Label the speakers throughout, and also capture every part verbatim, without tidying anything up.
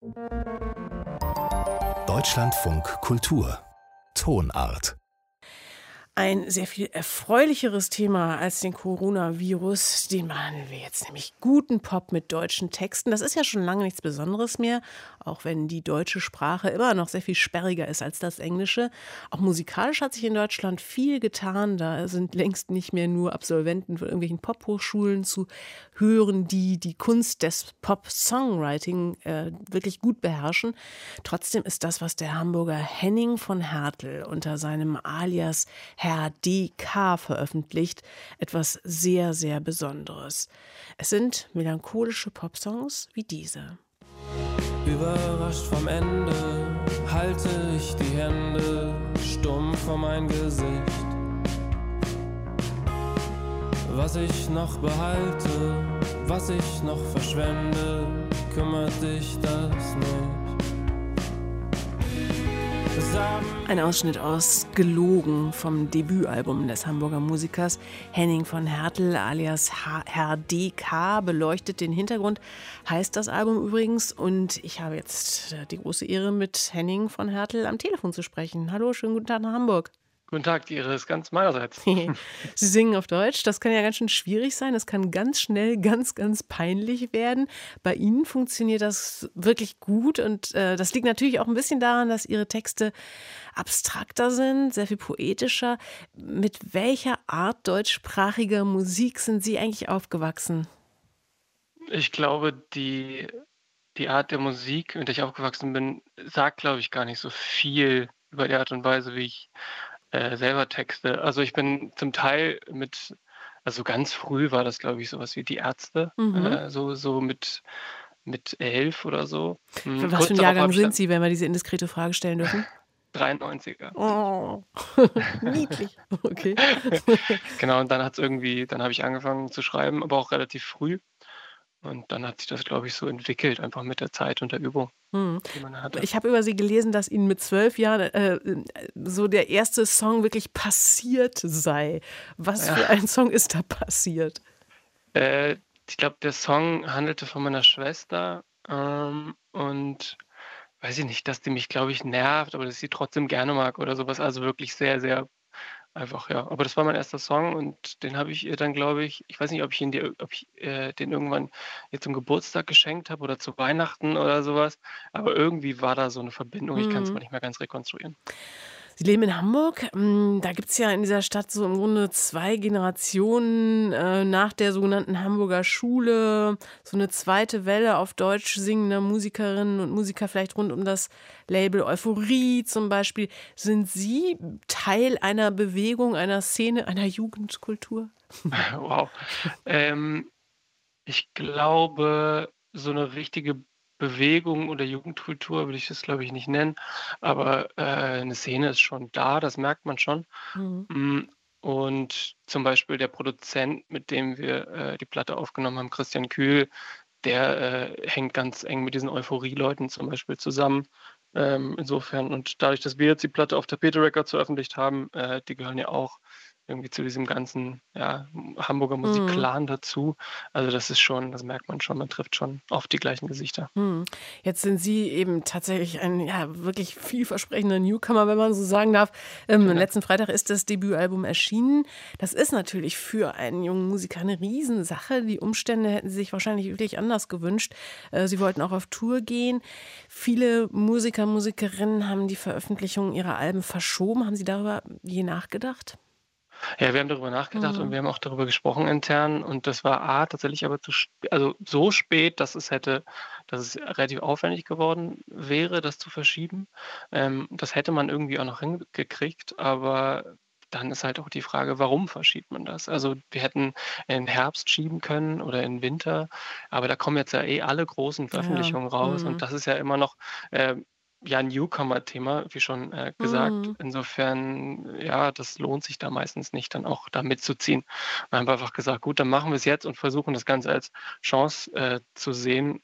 Speaker 1: Deutschlandfunk Kultur Tonart.
Speaker 2: Ein sehr viel erfreulicheres Thema als den Coronavirus, den behandeln wir jetzt, nämlich guten Pop mit deutschen Texten. Das ist ja schon lange nichts Besonderes mehr, auch wenn die deutsche Sprache immer noch sehr viel sperriger ist als das Englische. Auch musikalisch hat sich in Deutschland viel getan. Da sind längst nicht mehr nur Absolventen von irgendwelchen Pophochschulen zu hören, die die Kunst des Pop-Songwriting äh, wirklich gut beherrschen. Trotzdem ist das, was der Hamburger Henning von Hertel unter seinem Alias Herr D K veröffentlicht, etwas sehr, sehr Besonderes. Es sind melancholische Popsongs wie diese.
Speaker 3: Überrascht vom Ende halte ich die Hände stumm vor mein Gesicht. Was ich noch behalte, was ich noch verschwende, kümmert dich das nicht.
Speaker 2: Ein Ausschnitt aus Gelogen vom Debütalbum des Hamburger Musikers Henning von Hertel alias H- Herr D K beleuchtet den Hintergrund, heißt das Album übrigens. Und ich habe jetzt die große Ehre, mit Henning von Hertel am Telefon zu sprechen. Hallo, schönen guten Tag nach Hamburg.
Speaker 4: Guten Tag, die Ehre ist ganz meinerseits.
Speaker 2: Sie singen auf Deutsch, das kann ja ganz schön schwierig sein. Das kann ganz schnell ganz, ganz peinlich werden. Bei Ihnen funktioniert das wirklich gut und äh, das liegt natürlich auch ein bisschen daran, dass Ihre Texte abstrakter sind, sehr viel poetischer. Mit welcher Art deutschsprachiger Musik sind Sie eigentlich aufgewachsen?
Speaker 4: Ich glaube, die, die Art der Musik, mit der ich aufgewachsen bin, sagt, glaube ich, gar nicht so viel über die Art und Weise, wie ich Äh, selber Texte. Also ich bin zum Teil mit, also ganz früh war das, glaube ich, sowas wie die Ärzte,
Speaker 2: Mhm.
Speaker 4: äh, so, so mit, mit elf oder so. Hm,
Speaker 2: Für was
Speaker 4: kurz
Speaker 2: für ein
Speaker 4: darauf
Speaker 2: Jahrgang
Speaker 4: habe ich
Speaker 2: sind
Speaker 4: dann
Speaker 2: Sie, wenn wir diese indiskrete Frage stellen dürfen?
Speaker 4: dreiundneunziger.
Speaker 2: Oh, niedlich. Okay.
Speaker 4: Genau, und dann hat es irgendwie, dann habe ich angefangen zu schreiben, aber auch relativ früh. Und dann hat sich das, glaube ich, so entwickelt, einfach mit der Zeit und der Übung,
Speaker 2: Hm.
Speaker 4: die man hatte.
Speaker 2: Ich habe über Sie gelesen, dass Ihnen mit zwölf Jahren äh, so der erste Song wirklich passiert sei. Was
Speaker 4: Ja.
Speaker 2: für ein Song ist da passiert?
Speaker 4: Äh, ich glaube, der Song handelte von meiner Schwester ähm, und weiß ich nicht, dass die mich, glaube ich, nervt, aber dass ich sie trotzdem gerne mag oder sowas. Also wirklich sehr, sehr einfach, ja. Aber das war mein erster Song und den habe ich ihr dann, glaube ich, ich weiß nicht, ob ich ihn dir, ob ich äh, den irgendwann ihr zum Geburtstag geschenkt habe oder zu Weihnachten oder sowas. Aber irgendwie war da so eine Verbindung. Ich kann es
Speaker 2: Mhm.
Speaker 4: mal nicht mehr ganz rekonstruieren.
Speaker 2: Sie leben in Hamburg. Mm, Da gibt es ja in dieser Stadt so im Grunde zwei Generationen äh, nach der sogenannten Hamburger Schule. So eine zweite Welle auf Deutsch singender Musikerinnen und Musiker, vielleicht rund um das Label Euphorie zum Beispiel. Sind Sie Teil einer Bewegung, einer Szene, einer Jugendkultur?
Speaker 4: Wow. Ähm, ich glaube, so eine richtige Bewegung oder Jugendkultur würde ich das, glaube ich, nicht nennen, aber, äh, 'ne Szene ist schon da, das merkt man schon.
Speaker 2: Mhm.
Speaker 4: Hm, und zum Beispiel der Produzent, mit dem wir, äh, die Platte aufgenommen haben, Christian Kühl, der, äh, hängt ganz eng mit diesen Euphorie-Leuten zum Beispiel zusammen. Ähm, insofern und dadurch, dass wir jetzt die Platte auf Tapete Records veröffentlicht haben, äh, die gehören ja auch irgendwie zu diesem ganzen, ja, Hamburger
Speaker 2: Mhm.
Speaker 4: Musik-Clan dazu. Also das ist schon, das merkt man schon, man trifft schon oft die gleichen Gesichter.
Speaker 2: Hm. Jetzt sind Sie eben tatsächlich ein ja, wirklich vielversprechender Newcomer, wenn man so sagen darf. Ähm,
Speaker 4: Vielen Dank.
Speaker 2: letzten Freitag ist das Debütalbum erschienen. Das ist natürlich für einen jungen Musiker eine Riesensache. Die Umstände hätten Sie sich wahrscheinlich wirklich anders gewünscht. Äh, Sie wollten auch auf Tour gehen. Viele Musiker, Musikerinnen haben die Veröffentlichung ihrer Alben verschoben. Haben Sie darüber je nachgedacht?
Speaker 4: Ja, wir haben darüber nachgedacht und
Speaker 2: Mhm.
Speaker 4: wir haben auch darüber gesprochen intern und das war A, tatsächlich aber zu sp also so spät, dass es hätte dass es relativ aufwendig geworden wäre, das zu verschieben. Ähm, das hätte man irgendwie auch noch hingekriegt, aber dann ist halt auch die Frage, warum verschiebt man das? Also, wir hätten in den Herbst schieben können oder in den Winter, aber da kommen jetzt ja eh alle großen
Speaker 2: Ja.
Speaker 4: Veröffentlichungen raus und
Speaker 2: Mhm.
Speaker 4: das ist ja immer noch, ähm, ja, 'n Newcomer-Thema, wie schon, äh, gesagt.
Speaker 2: Mhm.
Speaker 4: Insofern, ja, das lohnt sich da meistens nicht, dann auch da mitzuziehen. Wir haben einfach gesagt: „Gut, dann machen wir es jetzt und versuchen das Ganze als Chance, äh, zu sehen, ob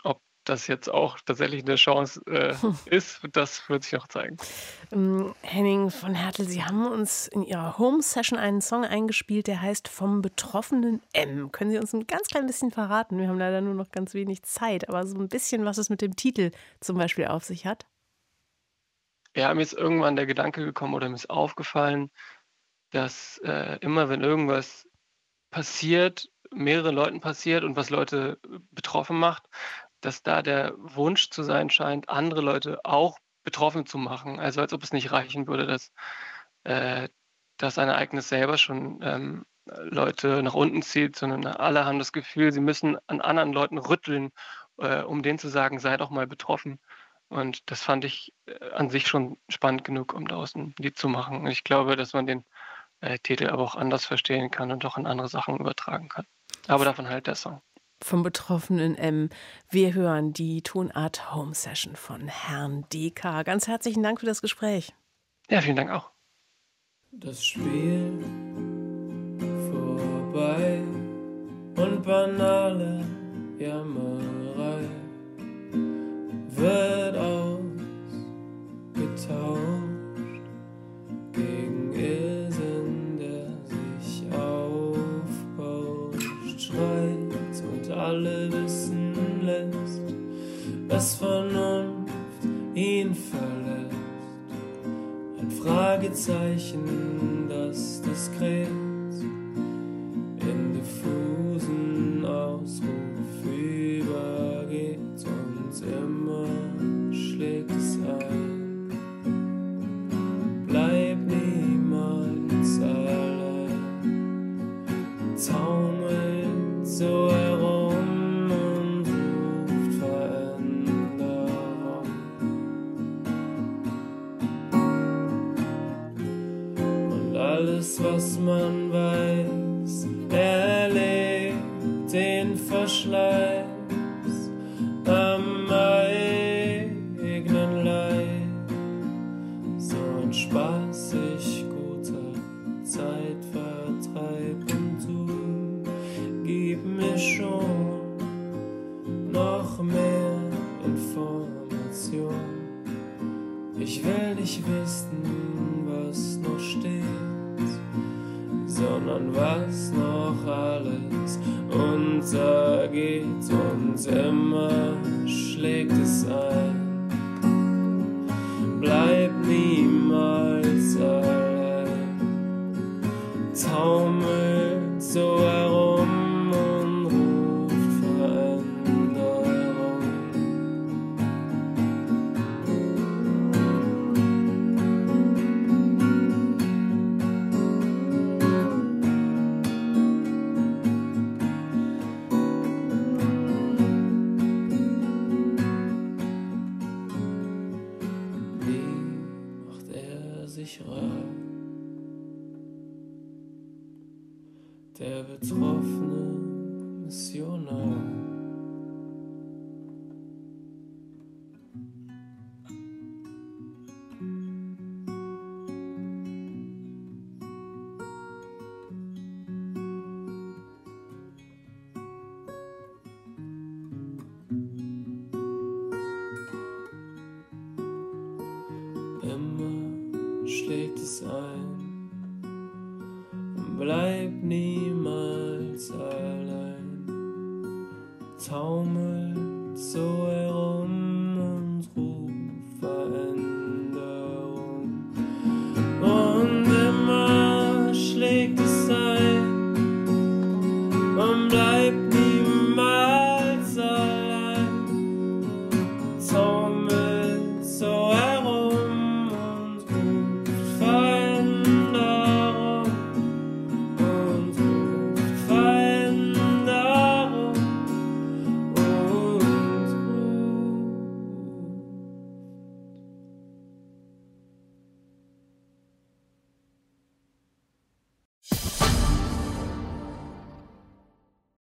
Speaker 4: das jetzt auch tatsächlich eine Chance äh, ist, das wird sich noch zeigen.
Speaker 2: Ähm, Henning von Hertel, Sie haben uns in Ihrer Home-Session einen Song eingespielt, der heißt Vom betroffenen M. Können Sie uns ein ganz klein bisschen verraten? Wir haben leider nur noch ganz wenig Zeit, aber so ein bisschen, was es mit dem Titel zum Beispiel auf sich hat.
Speaker 4: Ja, mir ist irgendwann der Gedanke gekommen oder mir ist aufgefallen, dass äh, immer wenn irgendwas passiert, mehreren Leuten passiert und was Leute äh, betroffen macht, dass da der Wunsch zu sein scheint, andere Leute auch betroffen zu machen. Also als ob es nicht reichen würde, dass äh, das ein Ereignis selber schon ähm, Leute nach unten zieht, sondern alle haben das Gefühl, sie müssen an anderen Leuten rütteln, äh, um denen zu sagen, sei doch mal betroffen. Und das fand ich äh, an sich schon spannend genug, um daraus ein Lied zu machen. Und ich glaube, dass man den äh, Titel aber auch anders verstehen kann und auch in andere Sachen übertragen kann. Aber davon halt der Song.
Speaker 2: Vom betroffenen M. Wir hören die Tonart Home Session von Herrn D K. Ganz herzlichen Dank für das Gespräch.
Speaker 4: Ja, vielen Dank auch.
Speaker 3: Das Spiel vorbei und banale Jammerei wird ausgetauscht gegen Irrsinn, der sich aufbauscht, schreit und alle wissen lässt, was Vernunft ihn verlässt. Ein Fragezeichen, das diskret in diffusen Ausruf übergeht und immer schlägt es ein. Bleib niemals allein, taumelt so herum und ruft Veränderung. Und alles, was man weiß, erlebt den Verschleiß am eigenen Leib. So ein spaßig guter Zeitvertreib und du gib mir schon noch mehr Information. Ich will nicht wissen, was noch steht, sondern was noch alles untergeht und immer schlägt es ein. Bleib niemals allein, taumelt so herum und ruft Veränderung. Der betroffene Missionar. Immer schlägt es ein. Bleib niemals allein, taumel